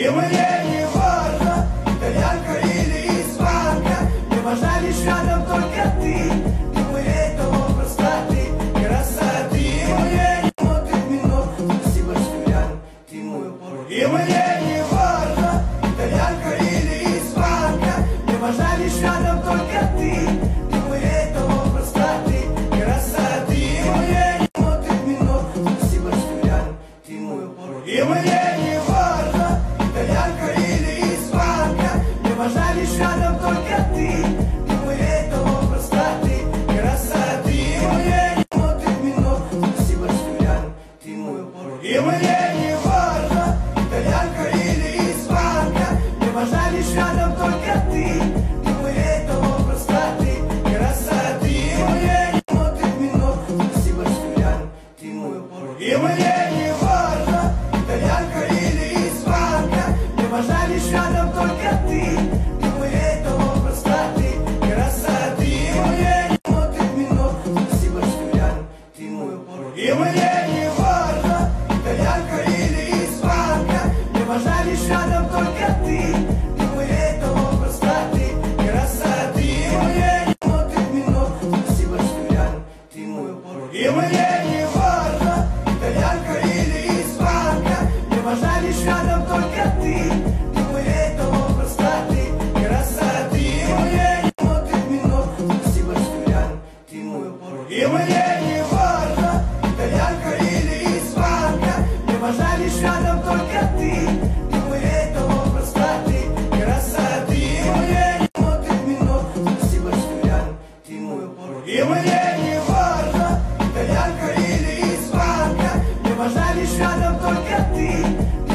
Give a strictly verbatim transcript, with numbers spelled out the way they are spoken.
И мне не важно, итальянка или испанка, мне важна лишь рядом только ты. Думаю, этого простоты, красоты. И мне не смотрит минут, спасибо, что рядом, ты мой упор. И мне не важно, итальянка или испанка, мне важна лишь рядом только ты. Думаю, этого простоты, красоты. И мне не смотрит минут, спасибо, что рядом, ты мой упор. И мне не важно, итальянка или испанка, мне важна лишь рядом только ты. Думаю, этого простоты, красоты. И мне не смотрит минут, спасибо, что рядом, ты мой упор. И мне не важно, итальянка или испанка, мне важна лишь рядом только ты. Думаю, этого простоты, красоты. И мне не смотрит минут, спасибо, что рядом, ты мой упор. И мне не важно, итальянка или испанка, мне важна лишь рядом только ты. Думаю, этого простоты, красоты. И мне не смотрит минут, спасибо, что рядом, ты мой упор. И мне не важно, итальянка или испанка, мне важна лишь рядом только ты. Думаю, этого простоты, красоты. И мне не смотрит минут, спасибо, что рядом, ты мой упор. И мне не важно, итальянка или испанка, мне важна лишь рядом только ты. Думаю, этого простоты, красоты. И мне не смотрит минут, спасибо, что рядом, ты мой упор. И мне не важно, итальянка или испанка, мне важна лишь рядом только ты. Думаю, этого простоты, красоты. И мне не смотрит минут, спасибо, что рядом, ты мой упор. И мне не важно, итальянка или испанка, мне важна лишь рядом только ты.